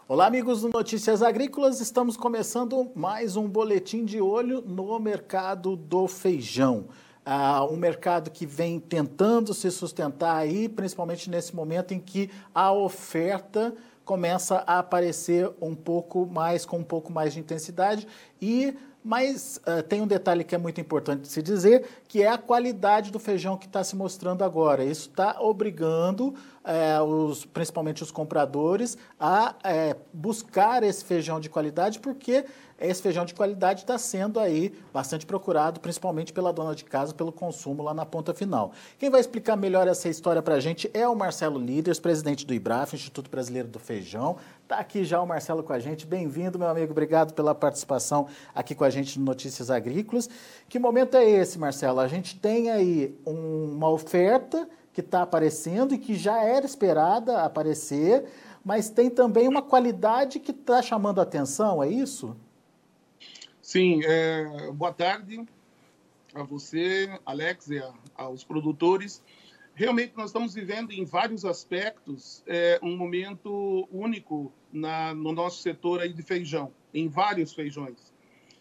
Olá, amigos do Notícias Agrícolas. Estamos começando mais um boletim de olho no mercado do feijão. Um mercado que vem tentando se sustentar aí, principalmente nesse momento em que a oferta começa a aparecer com um pouco mais de intensidade mas tem um detalhe que é muito importante de se dizer, que é a qualidade do feijão que está se mostrando agora. Isso está obrigando principalmente os compradores a buscar esse feijão de qualidade, porque esse feijão de qualidade está sendo aí bastante procurado, principalmente pela dona de casa, pelo consumo lá na ponta final. Quem vai explicar melhor essa história para a gente é o Marcelo Líderes, presidente do IBRAF, Instituto Brasileiro do Feijão. Está aqui já o Marcelo com a gente. Bem-vindo, meu amigo. Obrigado pela participação aqui com a gente no Notícias Agrícolas. Que momento é esse, Marcelo? A gente tem aí uma oferta que está aparecendo e que já era esperada aparecer, mas tem também uma qualidade que está chamando a atenção, é isso? Sim, boa tarde a você, Alex, e aos produtores. Realmente, nós estamos vivendo, em vários aspectos, um momento único no nosso setor aí de feijão, em vários feijões.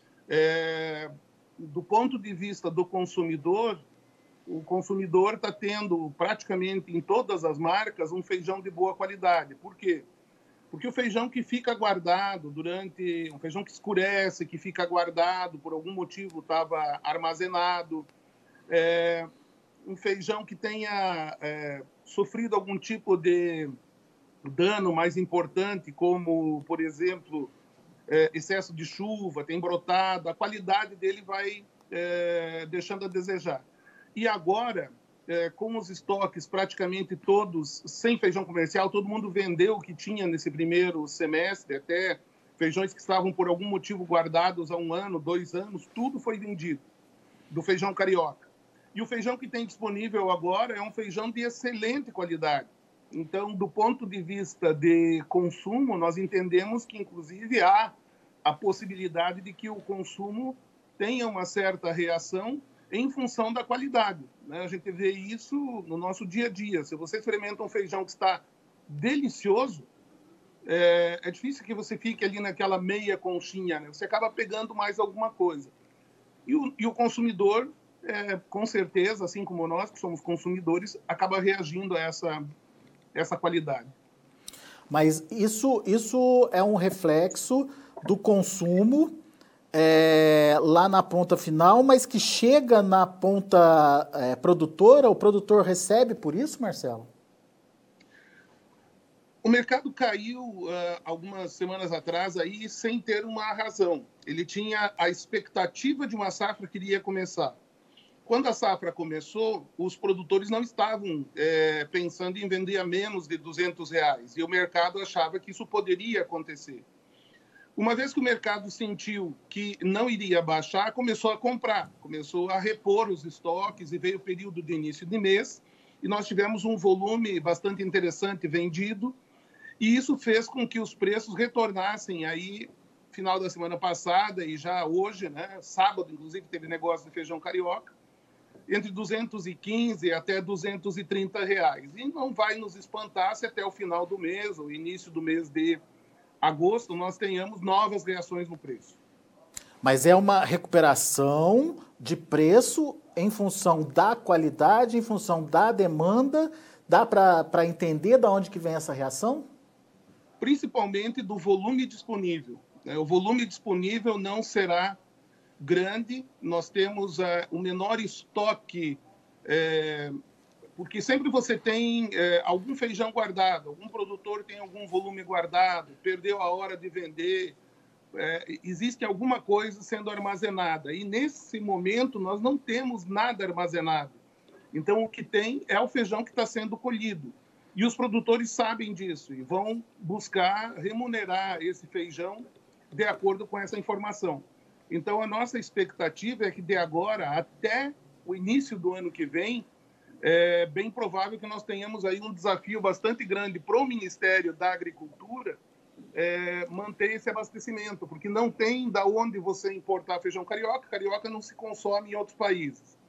Do ponto de vista do consumidor, o consumidor está tendo, praticamente em todas as marcas, um feijão de boa qualidade. Por quê? Porque o feijão que fica guardado um feijão que escurece, que fica guardado, por algum motivo estava armazenado, um feijão que tenha sofrido algum tipo de dano mais importante, como, por exemplo, excesso de chuva, tem brotado, a qualidade dele vai deixando a desejar. E agora, com os estoques praticamente todos sem feijão comercial, todo mundo vendeu o que tinha nesse primeiro semestre, até feijões que estavam por algum motivo guardados há 1 ano, 2 anos, tudo foi vendido do feijão carioca. E o feijão que tem disponível agora é um feijão de excelente qualidade. Então, do ponto de vista de consumo, nós entendemos que, inclusive, há a possibilidade de que o consumo tenha uma certa reação em função da qualidade, né? A gente vê isso no nosso dia a dia. Se você experimenta um feijão que está delicioso, é difícil que você fique ali naquela meia conchinha, né? Você acaba pegando mais alguma coisa. E o consumidor, com certeza, assim como nós, que somos consumidores, acaba reagindo a essa qualidade. Mas isso é um reflexo do consumo lá na ponta final, mas que chega na ponta produtora, o produtor recebe por isso, Marcelo? O mercado caiu algumas semanas atrás aí sem ter uma razão. Ele tinha a expectativa de uma safra que iria começar. Quando a safra começou, os produtores não estavam pensando em vender a menos de R$200, e o mercado achava que isso poderia acontecer. Uma vez que o mercado sentiu que não iria baixar, começou a comprar, começou a repor os estoques, e veio o período de início de mês, e nós tivemos um volume bastante interessante vendido, e isso fez com que os preços retornassem aí final da semana passada e já hoje, né, sábado, inclusive, teve negócio de feijão carioca, entre R$215 até R$230. E não vai nos espantar se até o final do mês, ou início do mês de agosto, nós tenhamos novas reações no preço. Mas é uma recuperação de preço em função da qualidade, em função da demanda? Dá para entender de onde que vem essa reação? Principalmente do volume disponível. O volume disponível não será grande. Nós temos o menor estoque, porque sempre você tem algum feijão guardado, algum produtor tem algum volume guardado, perdeu a hora de vender, existe alguma coisa sendo armazenada. E nesse momento nós não temos nada armazenado. Então o que tem é o feijão que está sendo colhido. E os produtores sabem disso e vão buscar remunerar esse feijão de acordo com essa informação. Então, a nossa expectativa é que, de agora até o início do ano que vem, é bem provável que nós tenhamos aí um desafio bastante grande para o Ministério da Agricultura manter esse abastecimento, porque não tem da onde você importar feijão carioca. Carioca não se consome em outros países.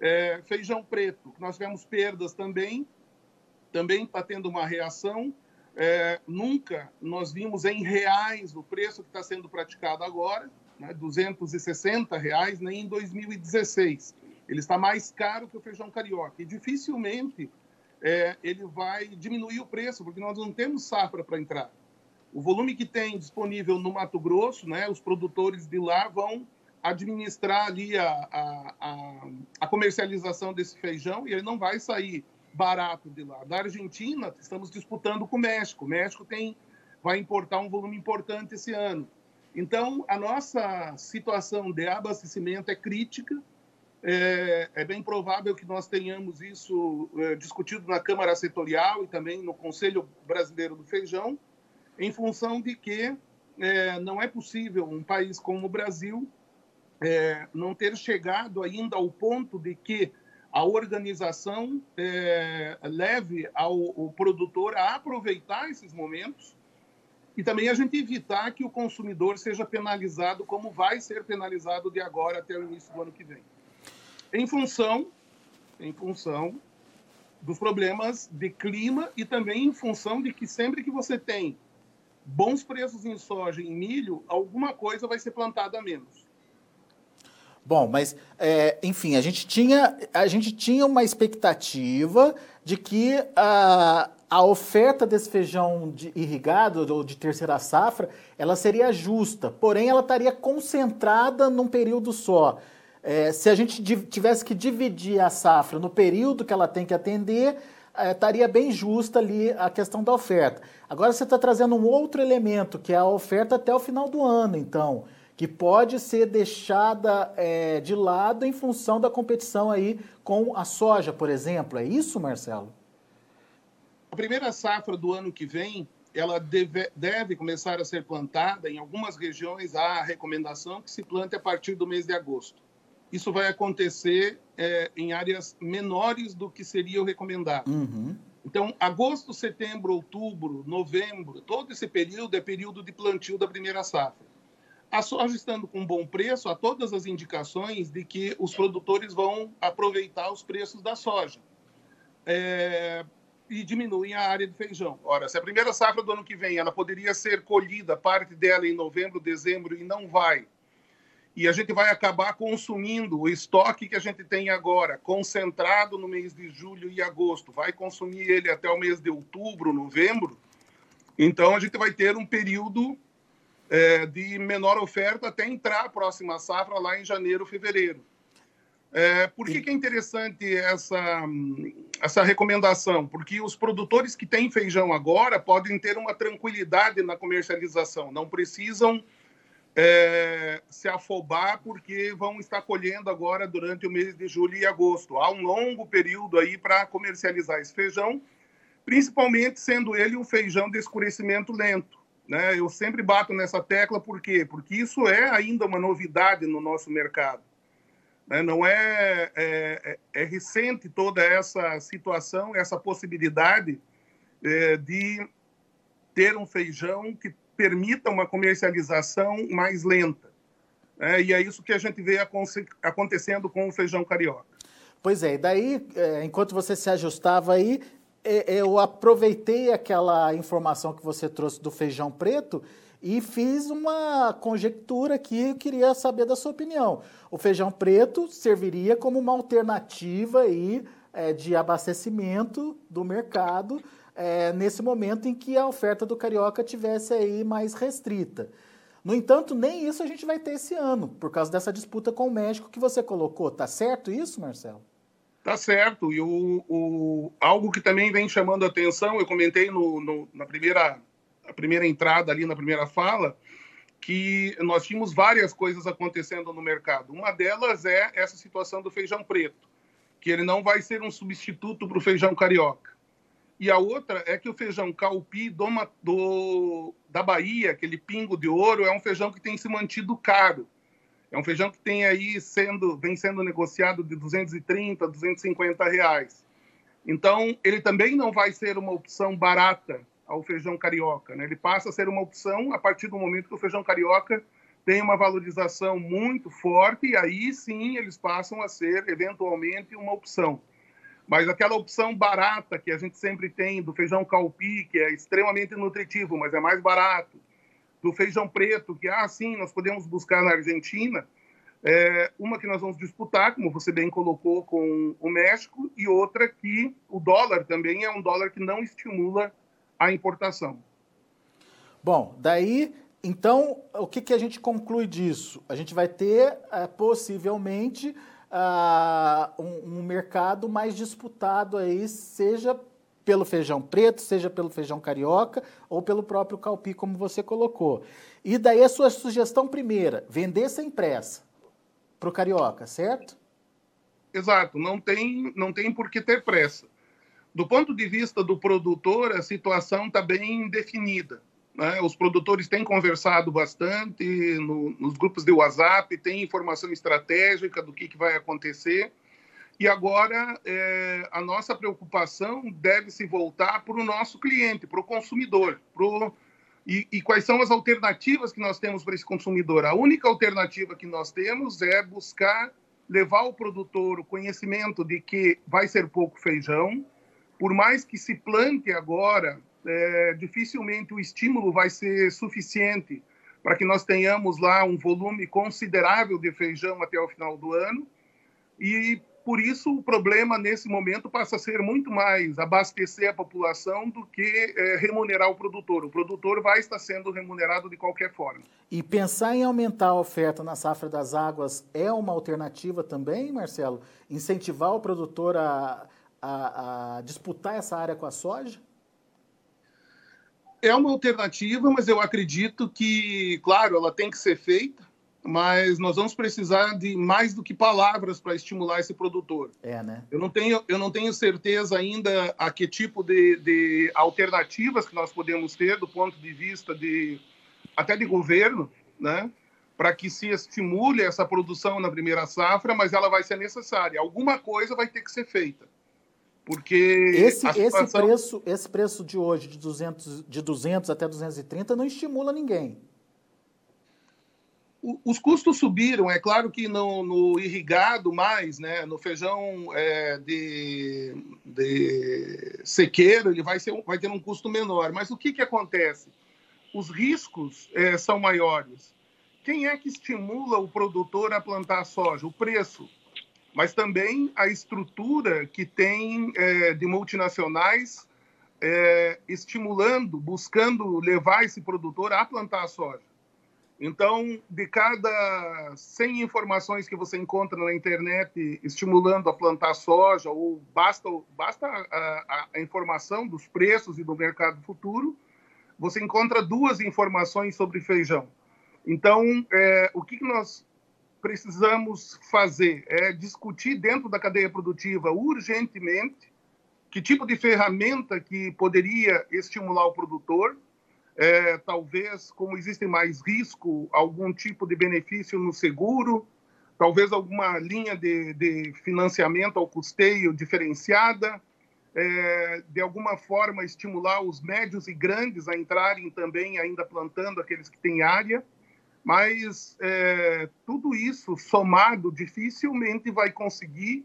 Feijão preto, nós tivemos perdas também está tendo uma reação. Nunca nós vimos em reais o preço que está sendo praticado agora, né, R$ 260, nem em 2016. Ele está mais caro que o feijão carioca. E dificilmente ele vai diminuir o preço, porque nós não temos safra para entrar. O volume que tem disponível no Mato Grosso, né, os produtores de lá vão administrar ali a comercialização desse feijão, e ele não vai sair barato de lá. Da Argentina, estamos disputando com o México. O México vai importar um volume importante esse ano. Então, a nossa situação de abastecimento é crítica. É bem provável que nós tenhamos isso discutido na Câmara Setorial e também no Conselho Brasileiro do Feijão, em função de que não é possível um país como o Brasil não ter chegado ainda ao ponto de que a organização leve o produtor a aproveitar esses momentos e também a gente evitar que o consumidor seja penalizado como vai ser penalizado de agora até o início do ano que vem. Em função dos problemas de clima e também em função de que sempre que você tem bons preços em soja e em milho, alguma coisa vai ser plantada a menos. Bom, mas, enfim, a gente tinha uma expectativa de que a oferta desse feijão irrigado ou de terceira safra, ela seria justa, porém ela estaria concentrada num período só. Se a gente tivesse que dividir a safra no período que ela tem que atender, estaria bem justa ali a questão da oferta. Agora você está trazendo um outro elemento, que é a oferta até o final do ano, então, que pode ser deixada de lado em função da competição aí com a soja, por exemplo. É isso, Marcelo? A primeira safra do ano que vem, ela deve começar a ser plantada. Em algumas regiões, há a recomendação que se plante a partir do mês de agosto. Isso vai acontecer em áreas menores do que seria o recomendado. Uhum. Então, agosto, setembro, outubro, novembro, todo esse período é período de plantio da primeira safra. A soja estando com bom preço, há todas as indicações de que os produtores vão aproveitar os preços da soja e diminuem a área de feijão. Ora, se a primeira safra do ano que vem ela poderia ser colhida, parte dela em novembro, dezembro, e não vai, e a gente vai acabar consumindo o estoque que a gente tem agora, concentrado no mês de julho e agosto, vai consumir ele até o mês de outubro, novembro, então a gente vai ter um período de menor oferta até entrar a próxima safra lá em janeiro, fevereiro. Por que é interessante essa recomendação? Porque os produtores que têm feijão agora podem ter uma tranquilidade na comercialização, não precisam se afobar porque vão estar colhendo agora durante o mês de julho e agosto. Há um longo período aí para comercializar esse feijão, principalmente sendo ele um feijão de escurecimento lento, né? Eu sempre bato nessa tecla, por quê? Porque isso é ainda uma novidade no nosso mercado. Não é recente toda essa situação, essa possibilidade de ter um feijão que permita uma comercialização mais lenta. E é isso que a gente vê acontecendo com o feijão carioca. Pois é, e daí, enquanto você se ajustava aí, eu aproveitei aquela informação que você trouxe do feijão preto e fiz uma conjectura aqui, eu queria saber da sua opinião. O feijão preto serviria como uma alternativa aí, de abastecimento do mercado, nesse momento em que a oferta do carioca tivesse aí mais restrita. No entanto, nem isso a gente vai ter esse ano, por causa dessa disputa com o México que você colocou. Tá certo isso, Marcelo? Tá certo. E algo que também vem chamando a atenção, eu comentei na primeira entrada ali, na primeira fala, que nós tínhamos várias coisas acontecendo no mercado. Uma delas é essa situação do feijão preto, que ele não vai ser um substituto para o feijão carioca. E a outra é que o feijão calpi da Bahia, aquele pingo de ouro, é um feijão que tem se mantido caro. É um feijão que tem aí vem sendo negociado de R$230, R$250. Então, ele também não vai ser uma opção barata ao feijão carioca, né? Ele passa a ser uma opção a partir do momento que o feijão carioca tem uma valorização muito forte, e aí sim eles passam a ser, eventualmente, uma opção. Mas aquela opção barata que a gente sempre tem do feijão calpi, que é extremamente nutritivo, mas é mais barato, do feijão preto, que, sim, nós podemos buscar na Argentina, uma que nós vamos disputar, como você bem colocou, com o México, e outra que o dólar também é um dólar que não estimula a importação. Bom, daí, então, o que a gente conclui disso? A gente vai ter, possivelmente, um mercado mais disputado aí, seja pelo feijão preto, seja pelo feijão carioca ou pelo próprio calpi, como você colocou. E daí a sua sugestão primeira, vender sem pressa para o carioca, certo? Exato, não tem por que ter pressa. Do ponto de vista do produtor, a situação está bem definida, né? Os produtores têm conversado bastante nos grupos de WhatsApp, têm informação estratégica do que vai acontecer. E agora a nossa preocupação deve se voltar para o nosso cliente, para o consumidor. E quais são as alternativas que nós temos para esse consumidor? A única alternativa que nós temos é buscar levar ao produtor o conhecimento de que vai ser pouco feijão. Por mais que se plante agora, dificilmente o estímulo vai ser suficiente para que nós tenhamos lá um volume considerável de feijão até o final do ano. E, por isso, o problema, nesse momento, passa a ser muito mais abastecer a população do que remunerar o produtor. O produtor vai estar sendo remunerado de qualquer forma. E pensar em aumentar a oferta na safra das águas é uma alternativa também, Marcelo? Incentivar o produtor a disputar essa área com a soja? É uma alternativa, mas eu acredito que, claro, ela tem que ser feita, mas nós vamos precisar de mais do que palavras para estimular esse produtor. Né? Eu não tenho certeza ainda a que tipo de alternativas que nós podemos ter do ponto de vista até de governo, né, para que se estimule essa produção na primeira safra, mas ela vai ser necessária. Alguma coisa vai ter que ser feita. Porque esse preço de hoje, de 200 até 230, não estimula ninguém. Os custos subiram, é claro que no irrigado mais, né, no feijão de sequeiro, ele vai ter um custo menor. Mas o que acontece? Os riscos são maiores. Quem é que estimula o produtor a plantar soja? O preço, mas também a estrutura que tem de multinacionais estimulando, buscando levar esse produtor a plantar a soja. Então, de cada 100 informações que você encontra na internet estimulando a plantar soja, ou basta a informação dos preços e do mercado futuro, você encontra 2 informações sobre feijão. Então, o que nós precisamos fazer é discutir dentro da cadeia produtiva urgentemente que tipo de ferramenta que poderia estimular o produtor. Talvez, como existe mais risco, algum tipo de benefício no seguro, talvez alguma linha de financiamento ao custeio diferenciada, de alguma forma estimular os médios e grandes a entrarem também ainda plantando aqueles que têm área, mas tudo isso somado dificilmente vai conseguir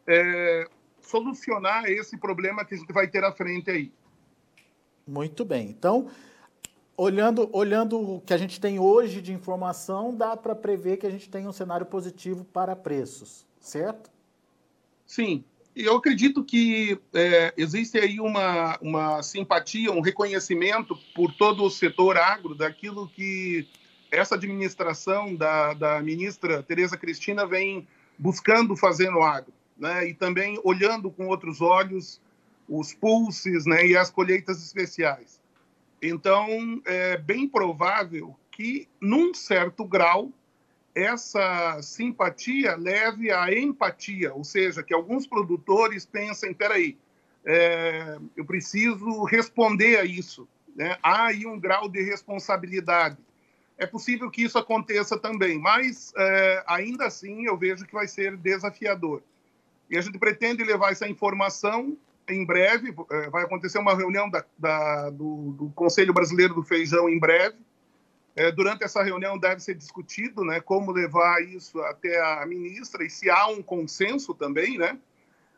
solucionar esse problema que a gente vai ter à frente aí. Muito bem, então olhando o que a gente tem hoje de informação, dá para prever que a gente tem um cenário positivo para preços, certo? Sim, eu acredito que existe aí uma simpatia, um reconhecimento por todo o setor agro daquilo que essa administração da ministra Tereza Cristina vem buscando fazer no agro, né? E também olhando com outros olhos os pulses, né, e as colheitas especiais. Então, é bem provável que, num certo grau, essa simpatia leve à empatia, ou seja, que alguns produtores pensem, peraí, eu preciso responder a isso, né? Há aí um grau de responsabilidade. É possível que isso aconteça também, mas ainda assim eu vejo que vai ser desafiador. E a gente pretende levar essa informação em breve, vai acontecer uma reunião do Conselho Brasileiro do Feijão em breve. Durante essa reunião deve ser discutido, né, como levar isso até a ministra e se há um consenso também, né,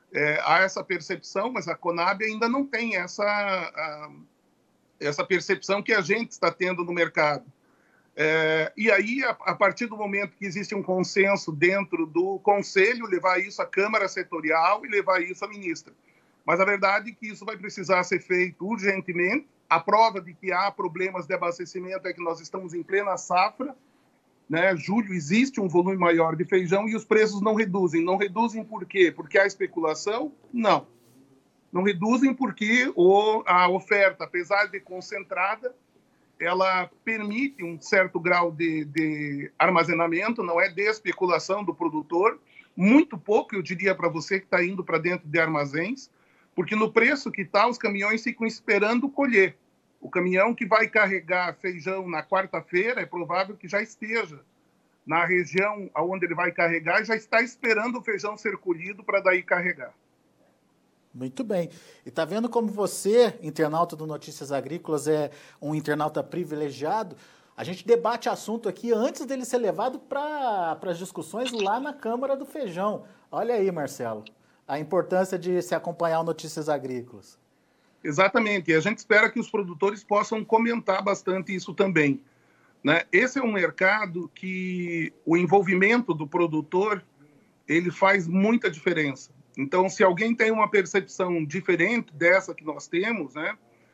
há essa percepção, mas a Conab ainda não tem essa percepção que a gente está tendo no mercado. E aí, a partir do momento que existe um consenso dentro do Conselho, levar isso à Câmara Setorial e levar isso à ministra. Mas a verdade é que isso vai precisar ser feito urgentemente. A prova de que há problemas de abastecimento é que nós estamos em plena safra, né? Julho existe um volume maior de feijão e os preços não reduzem. Não reduzem por quê? Porque há especulação? Não. Não reduzem porque a oferta, apesar de concentrada, ela permite um certo grau de armazenamento, não é de especulação do produtor. Muito pouco, eu diria para você que está indo para dentro de armazéns, porque no preço que está, os caminhões ficam esperando colher. O caminhão que vai carregar feijão na quarta-feira é provável que já esteja na região onde ele vai carregar e já está esperando o feijão ser colhido para daí carregar. Muito bem. E está vendo como você, internauta do Notícias Agrícolas, é um internauta privilegiado? A gente debate assunto aqui antes dele ser levado para as discussões lá na Câmara do Feijão. Olha aí, Marcelo, a importância de se acompanhar o Notícias Agrícolas. Exatamente, e a gente espera que os produtores possam comentar bastante isso também, né? Esse é um mercado que o envolvimento do produtor, ele faz muita diferença. Então, se alguém tem uma percepção diferente dessa que nós temos, né,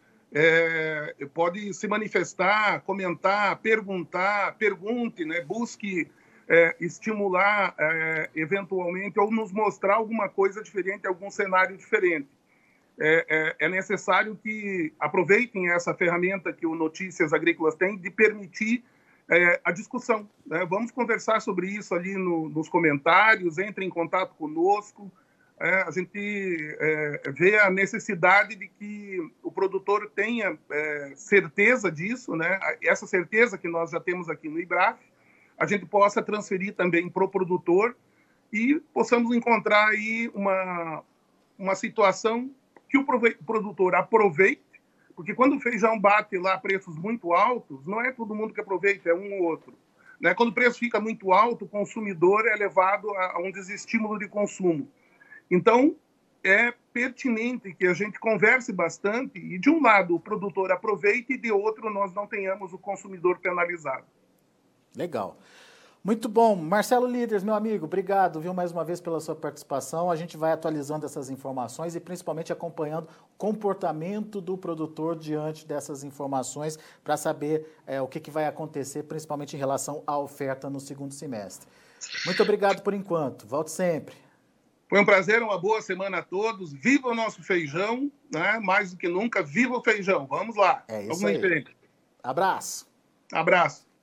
pode se manifestar, comentar, perguntar, pergunte, né, busque estimular eventualmente ou nos mostrar alguma coisa diferente, algum cenário diferente. É necessário que aproveitem essa ferramenta que o Notícias Agrícolas tem de permitir a discussão, né? Vamos conversar sobre isso ali nos comentários, entre em contato conosco. A gente vê a necessidade de que o produtor tenha certeza disso, né? Essa certeza que nós já temos aqui no IBRAF, a gente possa transferir também para o produtor e possamos encontrar aí uma situação que o produtor aproveite, porque quando o feijão bate lá preços muito altos, não é todo mundo que aproveita, é um ou outro, né? Quando o preço fica muito alto, o consumidor é levado a um desestímulo de consumo. Então, é pertinente que a gente converse bastante e, de um lado, o produtor aproveite e, de outro, nós não tenhamos o consumidor penalizado. Legal. Muito bom. Marcelo Líderes, meu amigo, obrigado, viu, mais uma vez pela sua participação. A gente vai atualizando essas informações e principalmente acompanhando o comportamento do produtor diante dessas informações para saber o que vai acontecer, principalmente em relação à oferta no segundo semestre. Muito obrigado por enquanto. Volte sempre. Foi um prazer, uma boa semana a todos. Viva o nosso feijão, né? Mais do que nunca, viva o feijão. Vamos lá. É isso aí. Vamos em frente. Abraço. Abraço.